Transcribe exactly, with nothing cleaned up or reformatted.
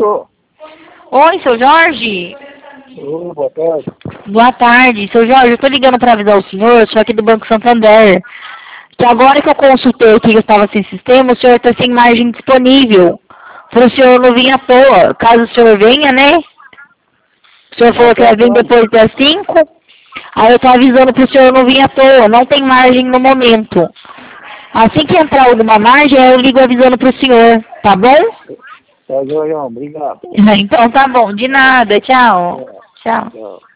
Alô? Oi, seu Jorge? Oi, boa tarde. Boa tarde. Seu Jorge, eu tô ligando para avisar o senhor, sou aqui do Banco Santander, que agora que eu consultei aqui que eu estava sem sistema, o senhor está sem margem disponível. Para o senhor não vir à toa. Caso o senhor venha, né? O senhor falou que Até vai vir quando? depois das cinco. Aí eu tô avisando para o senhor não vir à toa. Não tem margem no momento. Assim que entrar alguma margem, eu ligo avisando para o senhor. Tá bom? Tá, Jorgão, obrigado. Então tá bom. De nada. Tchau. É, Tchau. tchau.